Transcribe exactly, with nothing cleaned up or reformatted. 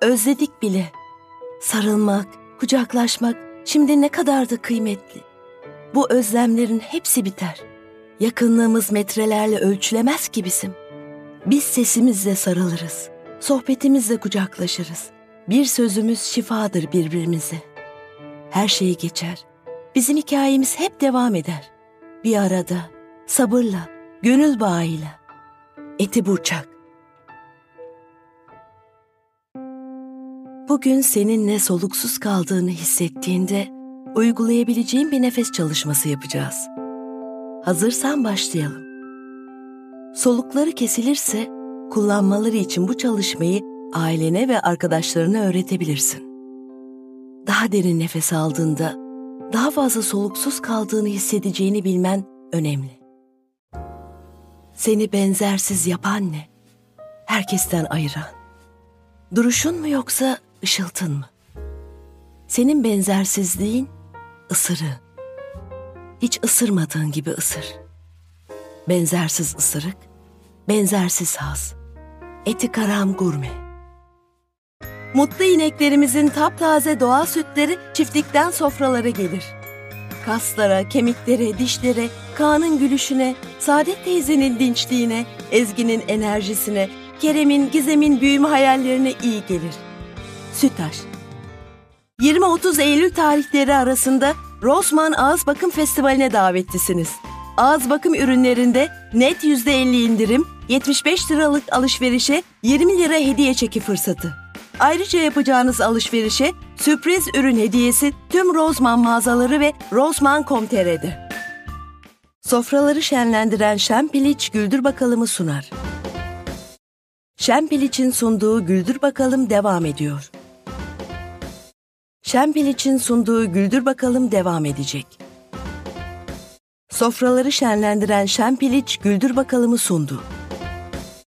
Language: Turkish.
Özledik bile. Sarılmak, kucaklaşmak şimdi ne kadar da kıymetli. Bu özlemlerin hepsi biter. Yakınlığımız metrelerle ölçülemez ki bizim. Biz sesimizle sarılırız, sohbetimizle kucaklaşırız. Bir sözümüz şifadır birbirimize. Her şey geçer. Bizim hikayemiz hep devam eder. Bir arada, sabırla, gönül bağıyla. Eti Burçak. Bugün seninle soluksuz kaldığını hissettiğinde uygulayabileceğin bir nefes çalışması yapacağız. Hazırsan başlayalım. Solukları kesilirse kullanmaları için bu çalışmayı ailene ve arkadaşlarına öğretebilirsin. Daha derin nefes aldığında daha fazla soluksuz kaldığını hissedeceğini bilmen önemli. Seni benzersiz yapan ne? Herkesten ayıran. Duruşun mu yoksa ışıltın mı? Senin benzersizliğin ısırığın. Hiç ısırmadığın gibi ısır. Benzersiz ısırık, benzersiz haz. Eti Karam Gurme. Mutlu ineklerimizin taptaze doğal sütleri çiftlikten sofralara gelir. Kaslara, kemiklere, dişlere, Kaan'ın gülüşüne, Saadet teyzenin dinçliğine, Ezgi'nin enerjisine, Kerem'in, Gizem'in büyüme hayallerine iyi gelir. Sütaş. yirmi otuz Eylül tarihleri arasında Rossmann Ağız Bakım Festivali'ne davetlisiniz. Ağız bakım ürünlerinde net yüzde elli indirim, yetmiş beş liralık alışverişe yirmi lira hediye çeki fırsatı. Ayrıca yapacağınız alışverişe sürpriz ürün hediyesi tüm Rossmann mağazaları ve rossmann nokta com nokta tr'de. Sofraları şenlendiren Şempiliç Güldür Bakalım'ı sunar. Şempiliç'in sunduğu Güldür Bakalım devam ediyor. Şempiliç'in sunduğu Güldür Bakalım devam edecek. Sofraları şenlendiren Şempiliç Güldür Bakalım'ı sundu.